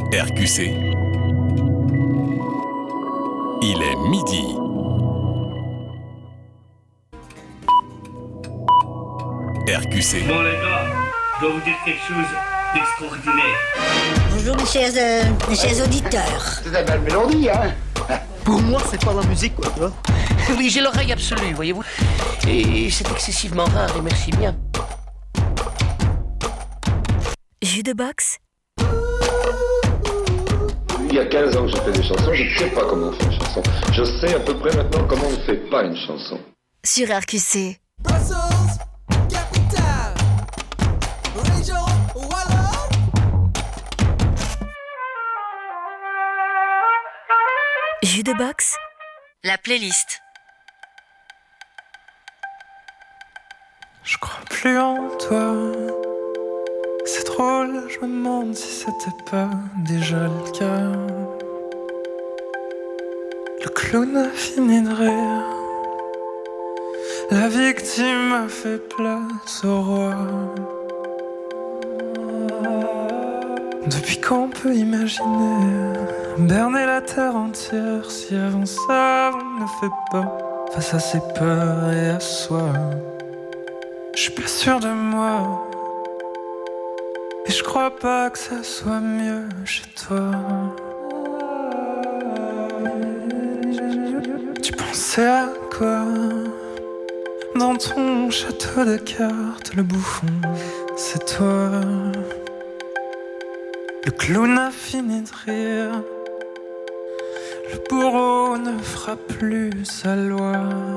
RQC, il est midi. RQC. Bon les gars, je dois vous dire quelque chose d'extraordinaire. Bonjour mes chers auditeurs. C'est une belle mélodie, hein. Pour moi, c'est pas la musique, quoi, tu vois. Oui, j'ai l'oreille absolue, voyez-vous. Et c'est excessivement rare, et merci bien. Jus de boxe. Il y a 15 ans que je fais des chansons, je ne sais pas comment on fait une chanson. Je sais à peu près maintenant comment on ne fait pas une chanson. Sur RQC. Brussels, capitale, région wallonne. Jus de boxe. La playlist. Je crois plus en toi. C'est drôle, je me demande si c'était pas déjà le cas. Le clown a fini de rire. La victime a fait place au roi. Depuis quand on peut imaginer berner la terre entière si avant ça on ne fait pas face à ses peurs et à soi. Je suis pas sûr de moi. Et je crois pas que ça soit mieux chez toi. Tu pensais à quoi? Dans ton château de cartes, le bouffon, c'est toi. Le clown a fini de rire. Le bourreau ne fera plus sa loi.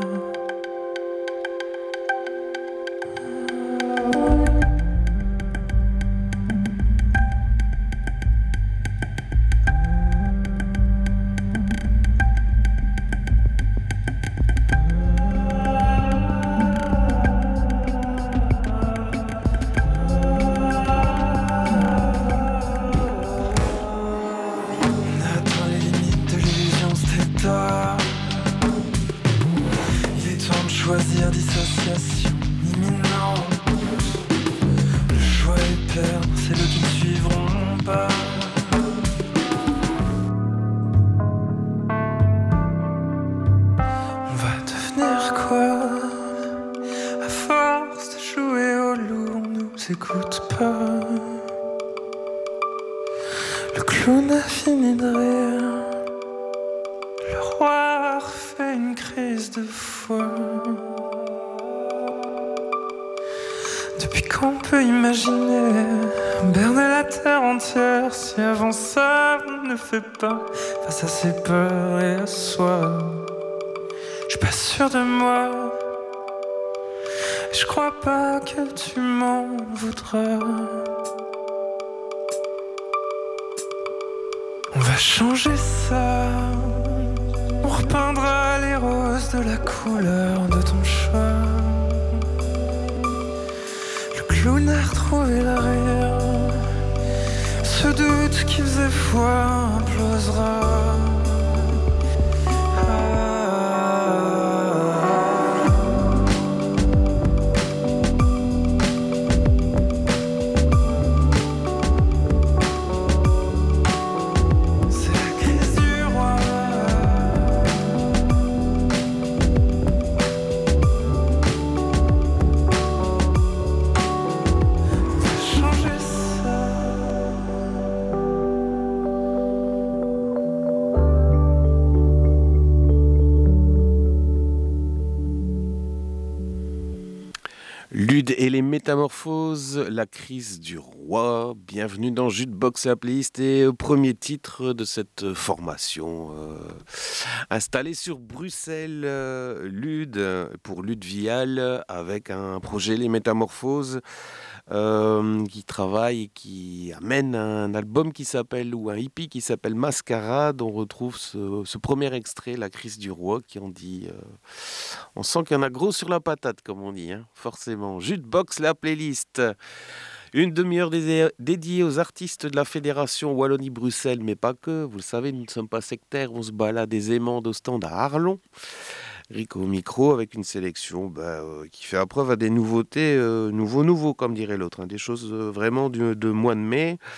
Choisir dissociation imminente. Le choix est perdre, c'est eux qui ne suivront pas. On va devenir quoi? À force de jouer au loup, on nous écoute pas. Le clown a fini de rire. Le roi a refait une crise de foi. Depuis quand on peut imaginer berner la terre entière si avant ça on ne fait pas face à ses peurs et à soi. Je suis pas sûr de moi. Je crois pas que tu m'en voudras. On va changer ça. On repeindra les roses de la couleur de ton choix. Le clown a retrouvé la rire. Ce doute qui faisait foi implosera. Lude et les métamorphoses, la crise du roi. Bienvenue dans Jus de boxe, la playlist et premier titre de cette formation installée sur Bruxelles. Lude pour Lude Vial avec un projet Les Métamorphoses qui travaille et qui amène un album qui s'appelle, ou un hippie qui s'appelle Mascarade. On retrouve ce premier extrait, La crise du roi, qui en dit... on sent qu'il y en a gros sur la patate, comme on dit, hein, forcément. Jus de boxe, la playlist. Une demi-heure dédiée aux artistes de la Fédération Wallonie-Bruxelles, mais pas que. Vous le savez, nous ne sommes pas sectaires, on se balade aisément d'Ostende à Arlon. Rico au micro avec une sélection qui fait preuve à des nouveautés, nouveaux, comme dirait l'autre, hein, des choses vraiment de mois de mai.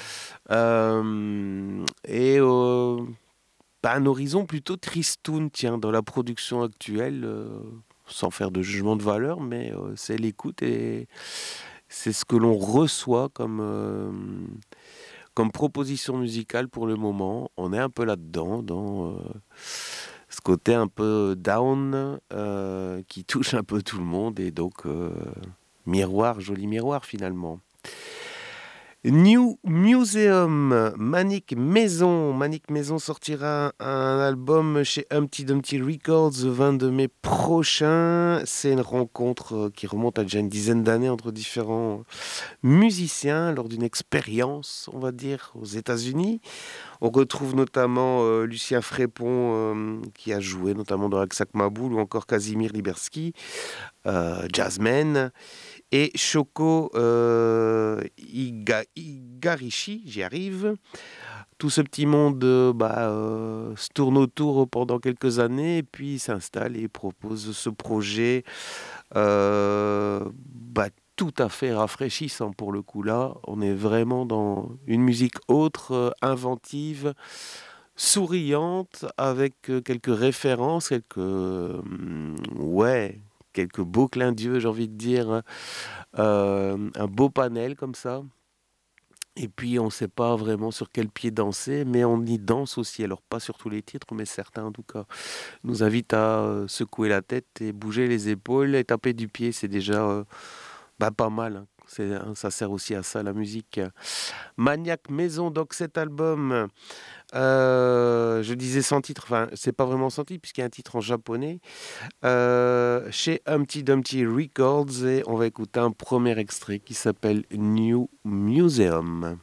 Et un horizon plutôt tristoun, tiens, dans la production actuelle, sans faire de jugement de valeur, mais c'est l'écoute et c'est ce que l'on reçoit comme proposition musicale pour le moment. On est un peu là-dedans, dans ce côté un peu down qui touche un peu tout le monde, et donc miroir, joli miroir finalement. New Museum, Manic Maison sortira un album chez Humpty Dumpty Records le 22 mai prochain. C'est une rencontre qui remonte à déjà une dizaine d'années entre différents musiciens lors d'une expérience, on va dire, aux États-Unis. On retrouve notamment Lucien Frépon qui a joué notamment dans Aksak Maboul, ou encore Casimir Liberski, jazzman. Et Shoko Igarishi, j'y arrive. Tout ce petit monde se tourne autour pendant quelques années, et puis s'installe et propose ce projet tout à fait rafraîchissant pour le coup. Là, on est vraiment dans une musique autre, inventive, souriante, avec quelques références, quelques beaux clins d'yeux, j'ai envie de dire, un beau panel comme ça. Et puis on ne sait pas vraiment sur quel pied danser, mais on y danse aussi. Alors pas sur tous les titres, mais certains en tout cas nous invitent à secouer la tête et bouger les épaules et taper du pied. C'est déjà pas mal, hein. Ça sert aussi à ça, la musique. Maniac Maison, donc cet album, je disais sans titre, enfin c'est pas vraiment sans titre puisqu'il y a un titre en japonais, chez Humpty Dumpty Records, et on va écouter un premier extrait qui s'appelle New Museum.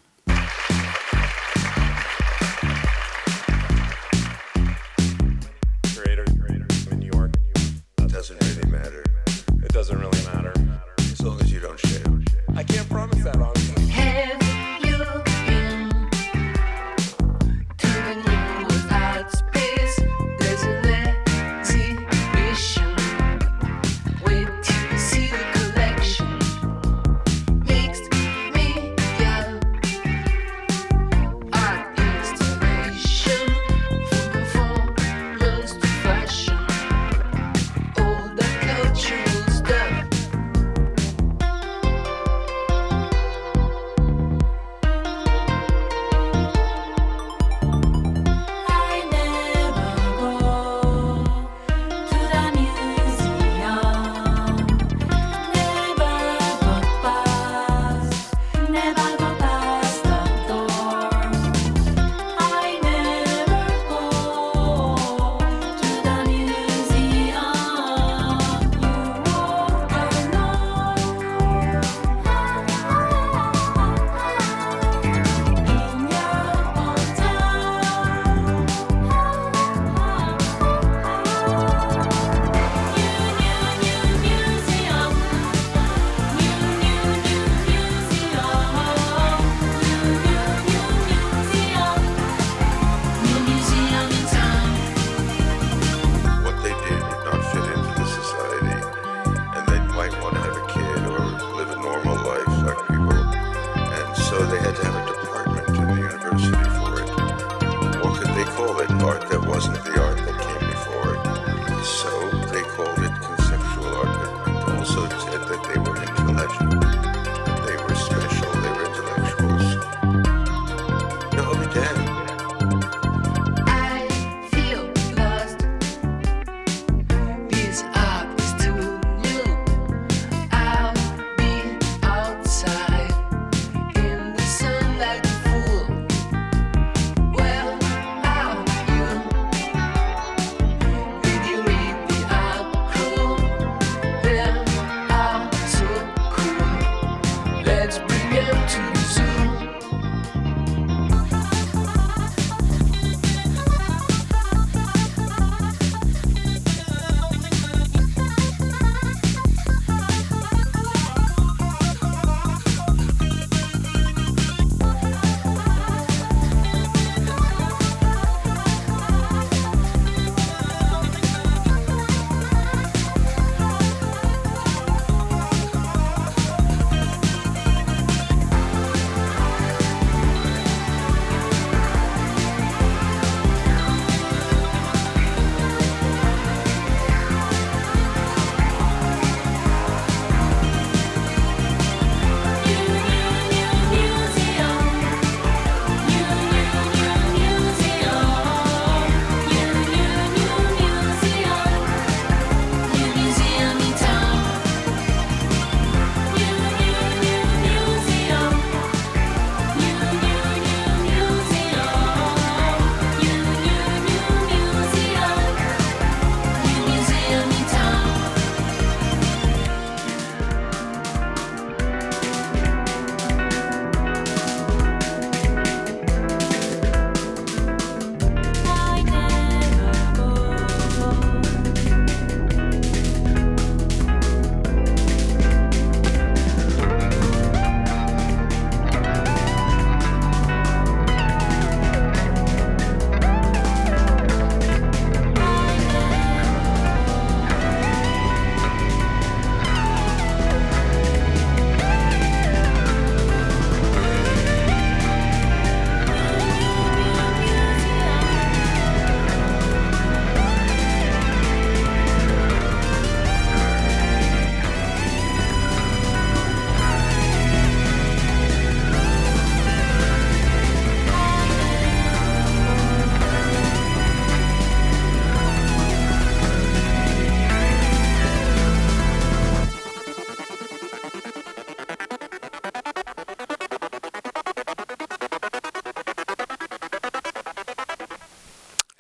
Creator in New York, doesn't really matter. It doesn't really matter as long as you don't share. I can't promise that, honestly. Have you been to the new art space? There's an exhibition. Wait till you see the collection. Mixed media, art installation, from performance to fashion, all the cultural stuff.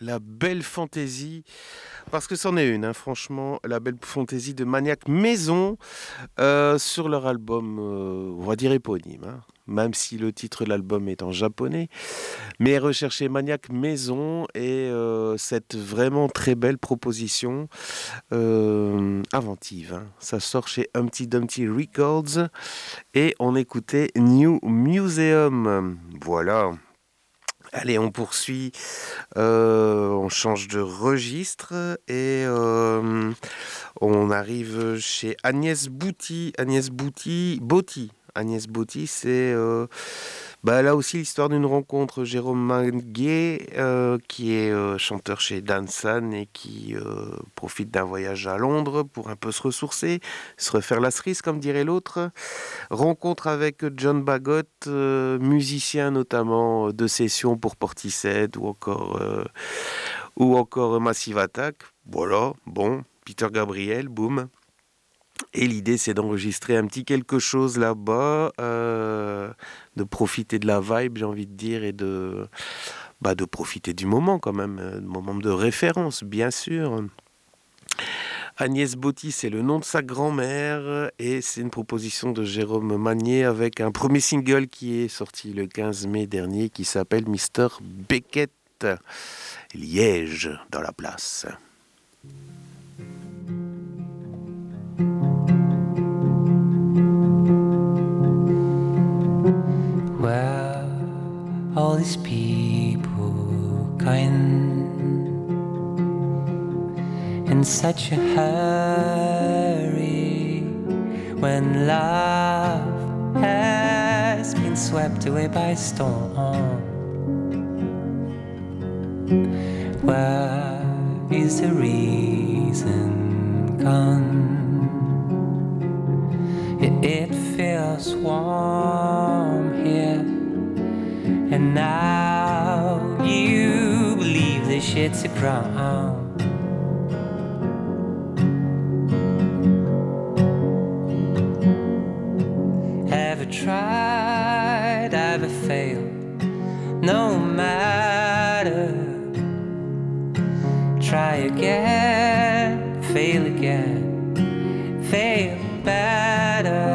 la belle fantaisie, parce que c'en est une, hein, franchement, la belle fantaisie de Maniac Maison sur leur album, on va dire éponyme, hein, même si le titre de l'album est en japonais. Mais recherchez Maniac Maison et cette vraiment très belle proposition inventive. Hein. Ça sort chez Humpty Dumpty Records et on écoutait New Museum. Voilà. Allez, on poursuit, on change de registre et on arrive chez Agnès Bouty. Agnès Bouty, c'est là aussi l'histoire d'une rencontre. Jérôme Manguet, qui est chanteur chez Dansan et qui profite d'un voyage à Londres pour un peu se ressourcer, se refaire la cerise, comme dirait l'autre. Rencontre avec John Bagot, musicien notamment de session pour Portishead ou encore Massive Attack. Voilà, bon, Peter Gabriel, boum. Et l'idée, c'est d'enregistrer un petit quelque chose là-bas, de profiter de la vibe, j'ai envie de dire, et de profiter du moment quand même, moment de référence, bien sûr. Agnès Bouty, c'est le nom de sa grand-mère, et c'est une proposition de Jérôme Magnier avec un premier single qui est sorti le 15 mai dernier, qui s'appelle Mr. Beckett. Liège dans la place. Where all these people going in such a hurry when love has been swept away by a storm? Where is the reason gone? It feels warm here, and now you believe this shit's a ground. Ever tried, ever failed, no matter. Try again, fail again, fail better.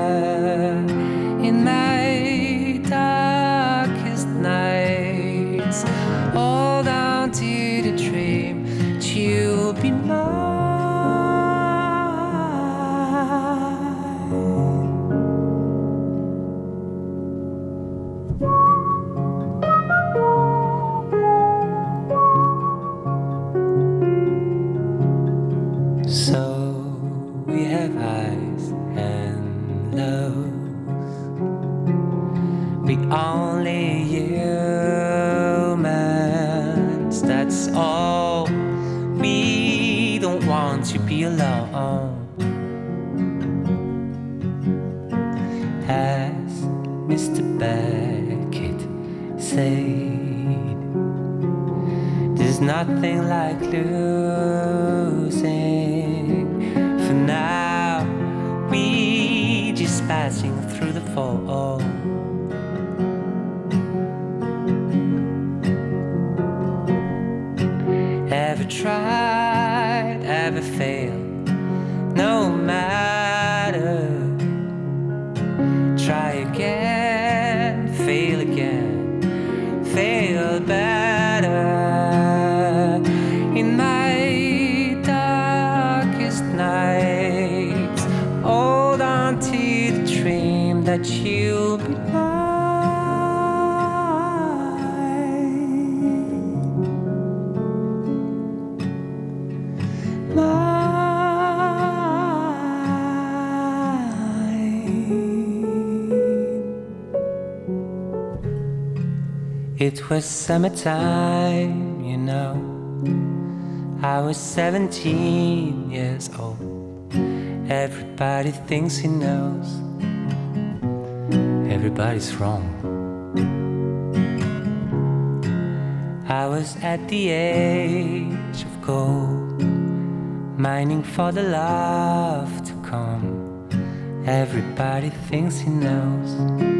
In my darkest nights, hold on to the dream that you'll be mine. So we have highs and lows. We only humans, that's all. We don't want to be alone. As Mr. Beckett said, there's nothing like losing. For now, we just passing through the fall. Ever tried, ever failed, no matter. Try again, fail again, fail better. In my darkest nights, hold on to the dream that you'll be mine. It was summertime, you know. I was 17 years old. Everybody thinks he knows. Everybody's wrong. I was at the age of gold, mining for the love to come. Everybody thinks he knows.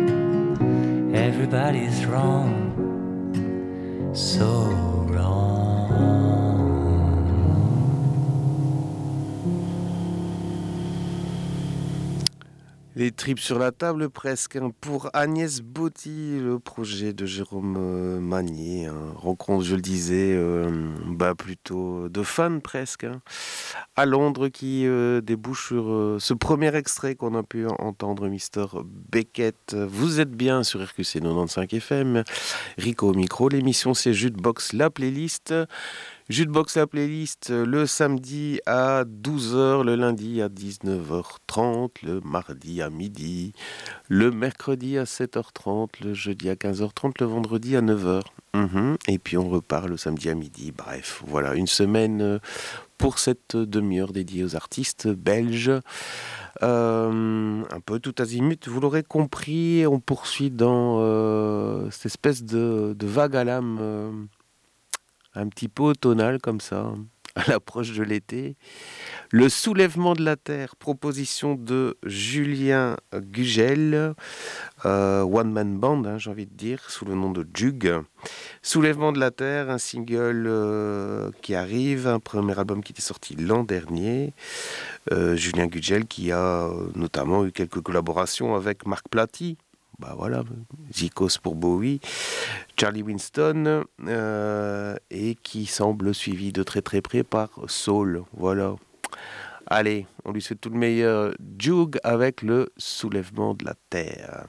Everybody's wrong. So wrong. Les tripes sur la table presque, hein. Pour Agnès Botti, le projet de Jérôme Magnier, hein. Rencontre, je le disais, plutôt de fans presque, hein. À Londres, qui débouche sur ce premier extrait qu'on a pu entendre, Mr Beckett. Vous êtes bien sur RQC 95 FM, Rico au micro, l'émission c'est Jukebox, la playlist. Jukebox, la playlist, le samedi à 12h, le lundi à 19h30, le mardi à midi, le mercredi à 7h30, le jeudi à 15h30, le vendredi à 9h. Et puis on repart le samedi à midi. Bref, voilà, une semaine pour cette demi-heure dédiée aux artistes belges. Un peu tout azimut, vous l'aurez compris, on poursuit dans cette espèce de vague à l'âme, un petit peu automnal comme ça, à l'approche de l'été. Le soulèvement de la terre, proposition de Julien Gugel, one man band, hein, j'ai envie de dire, sous le nom de Jug. Soulèvement de la terre, un single qui arrive, un premier album qui était sorti l'an dernier. Julien Gugel qui a notamment eu quelques collaborations avec Marc Platy. Bah voilà, Zikos pour Bowie, Charlie Winston, et qui semble suivi de très très près par Soul. Voilà. Allez, on lui souhaite tout le meilleur. Jug avec le soulèvement de la terre.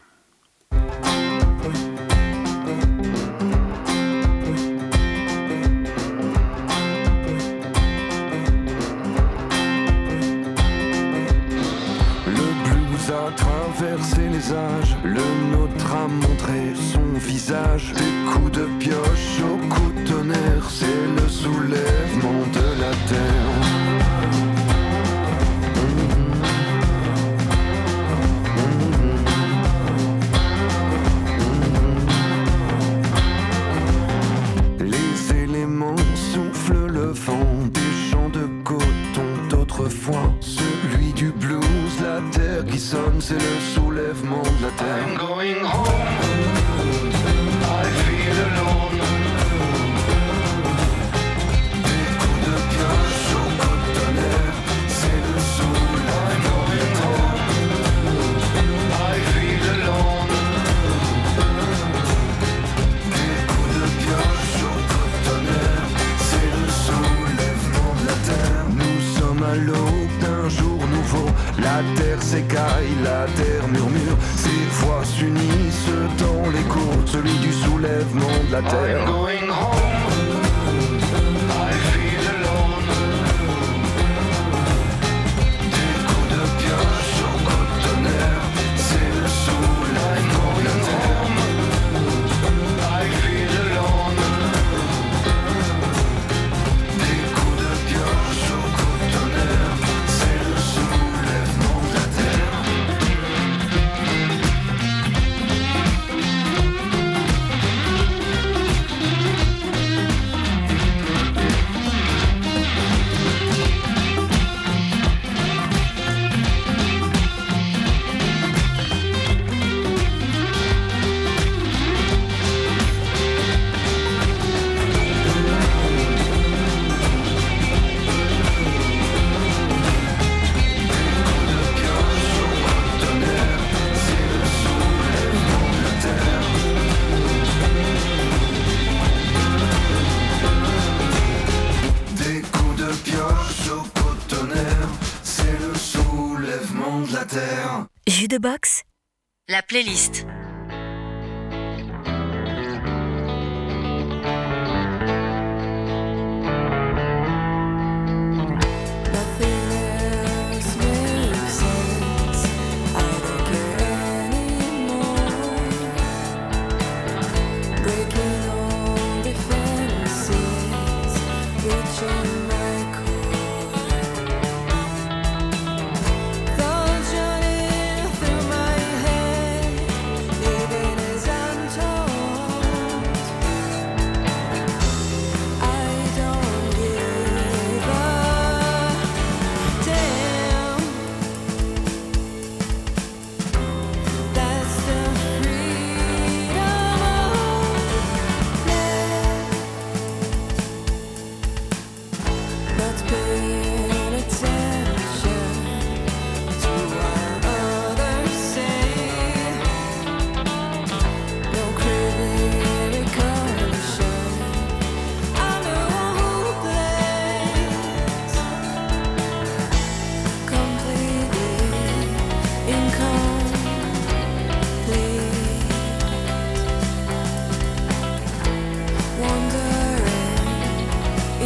A traversé les âges, le nôtre a montré son visage. Des coups de pioche au coup de tonnerre, c'est le soulèvement de la terre. Les éléments soufflent le vent, des champs de coton d'autrefois. Celui du blues, la terre qui sonne, c'est le soulèvement de la terre. I'm going home, I feel alone. Des coups de pioche au coup de tonnerre, c'est le soulèvement de la terre. I feel alone. Des coups de pioche au coup de tonnerre, c'est le soulèvement de la terre. Nous sommes à l'aube d'un jour nouveau. La terre s'écaille, la terre murmure, ses voix s'unissent dans l'écho, celui du soulèvement de la terre. I'm going home, I feel alone. Des coups de pioche au coup de tonnerre, c'est le soulèvement de la terre. I feel alone. Des coups de pioche au coup de tonnerre, c'est le soulèvement de la terre. Des coups de pioche au coup de tonnerre, c'est le soulèvement de la terre. Jus de box, la playlist. Thoughts running through my head.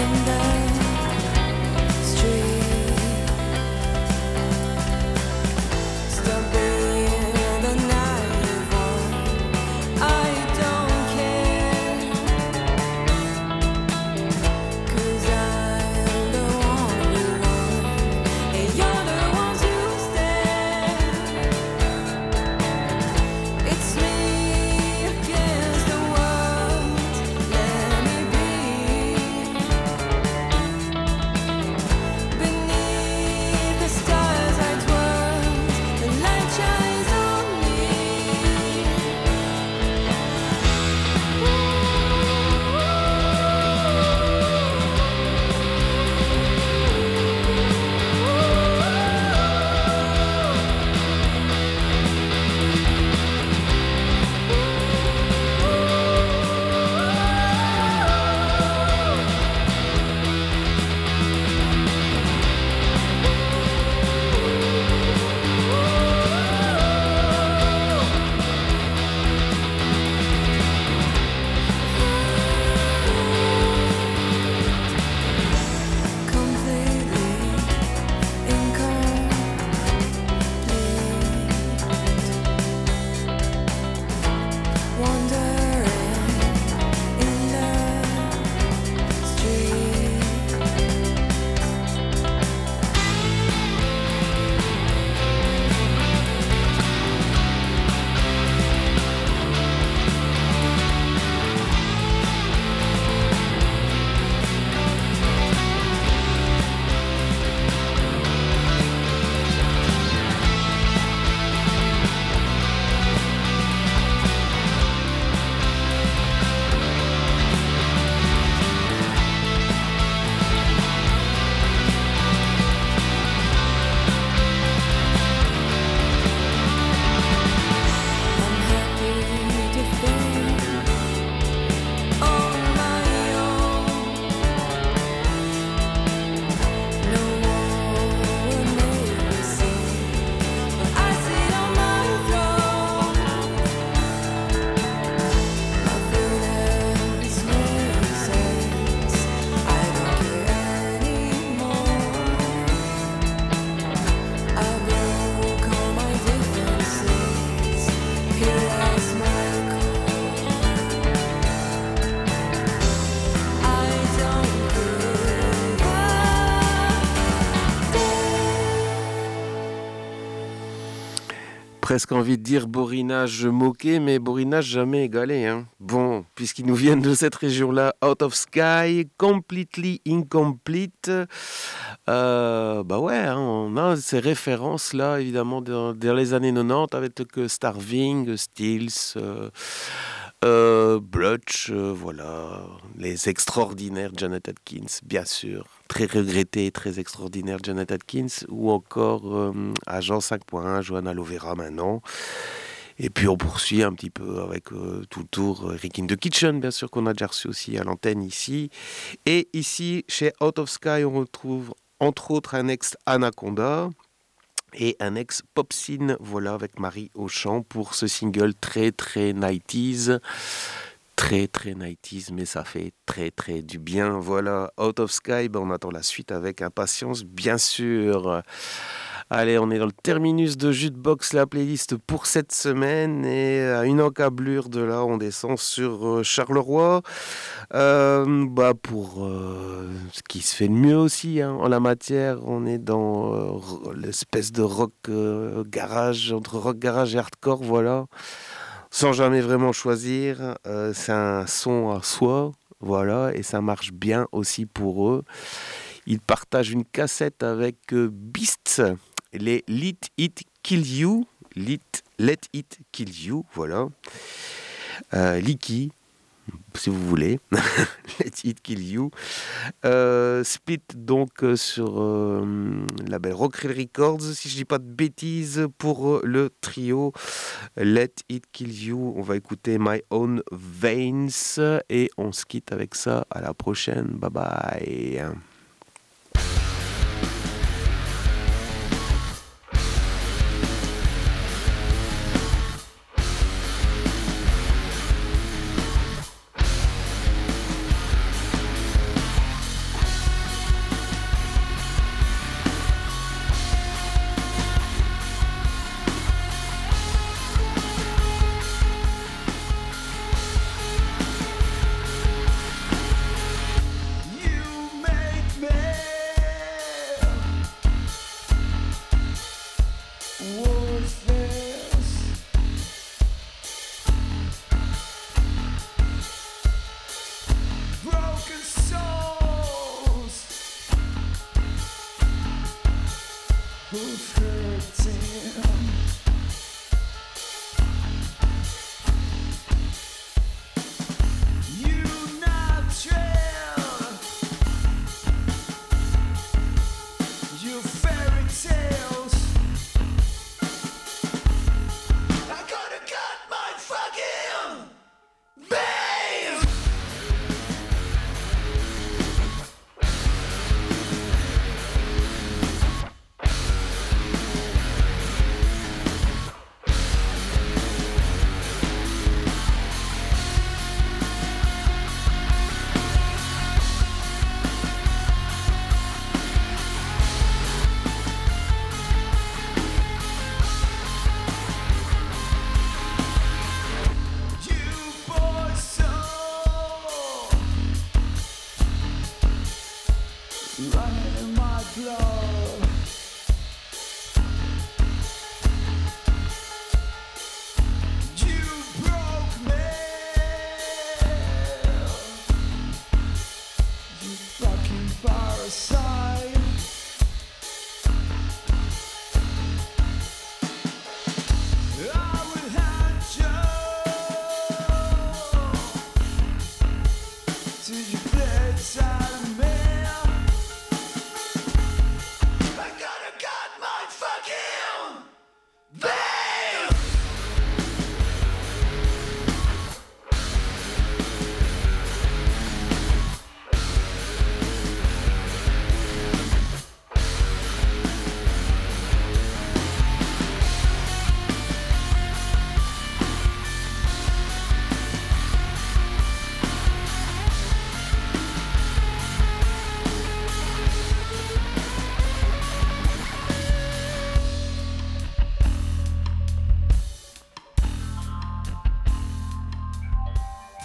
Presque envie de dire borinage moqué, mais borinage jamais égalé. Hein. Bon, puisqu'ils nous viennent de cette région-là, Out of Sky, Completely Incomplete. Bah ouais, hein, on a ces références-là, évidemment, dans les années 90, avec Starving, Stills, Blutch, voilà, les extraordinaires Janet Atkins, bien sûr. Très regretté, très extraordinaire Janet Atkins, ou encore Agent 5.1, Johanna Lovera maintenant. Et puis on poursuit un petit peu avec tout le tour Rick in the Kitchen, bien sûr, qu'on a déjà reçu aussi à l'antenne ici. Et ici, chez Out of Sky, on retrouve entre autres un ex-Anaconda et un ex-Popsin, voilà, avec Marie au chant pour ce single très très 90s. Très très 90s, mais ça fait très très du bien. Voilà, Out of Sky, on attend la suite avec impatience, bien sûr. Allez, on est dans le terminus de Jukebox, la playlist pour cette semaine. Et à une encablure de là, on descend sur Charleroi. Pour ce qui se fait de mieux aussi hein, en la matière, on est dans l'espèce de rock garage, entre rock garage et hardcore, voilà. Sans jamais vraiment choisir, c'est un son à soi, voilà, et ça marche bien aussi pour eux. Ils partagent une cassette avec Beasts, les Let It Kill You, Let It Kill You, voilà. Licky, si vous voulez, Let It Kill You. Split donc sur le label Rockrill Records, si je dis pas de bêtises, pour le trio Let It Kill You. On va écouter My Own Veins et on se quitte avec ça. À la prochaine, bye bye.